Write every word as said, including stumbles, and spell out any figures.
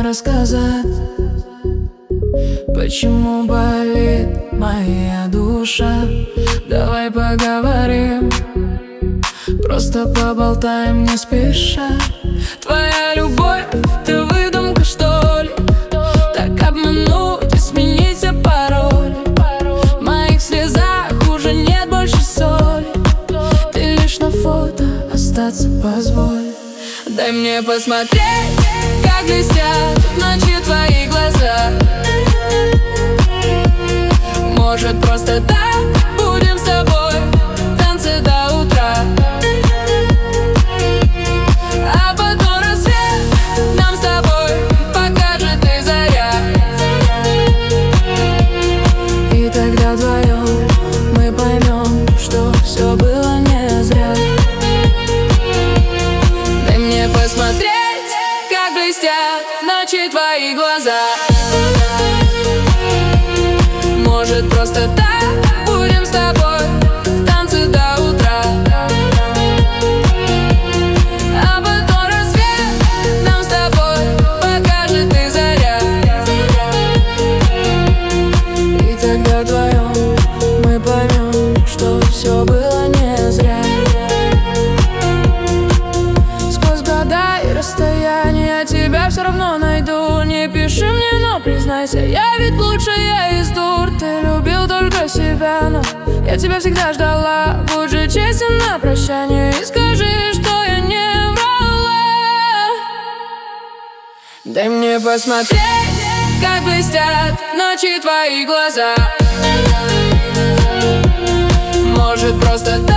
рассказать, почему болит моя душа. Давай поговорим, просто поболтаем не спеша. Твоя любовь — ты выдумка, что ли? Так обмануть и сменить все пароли. В моих слезах уже нет больше соли. Ты лишь на фото остаться позволь. Дай мне посмотреть, как блестят в ночи твои глаза. Может, просто так будем с тобой в танце до утра, а потом рассвет нам с тобой покажет и заря. И тогда вдвоем мы поймем, что все было не зря. Дай мне посмотреть, как блестят в ночи твои глаза. Может, просто так будем с тобой в танце до утра, а потом рассвет нам с тобой покажет и заря. И тогда вдвоем мы поймем, что все было не зря. Сквозь года и расстояния тебя все равно найду. Не пиши мне, но признайся, я ведь лучшая из дур. Ты любил только себя, но я тебя всегда ждала. Будь же честен на прощание и скажи, что я не врала. Дай мне посмотреть, как блестят в ночи твои глаза. Может, просто так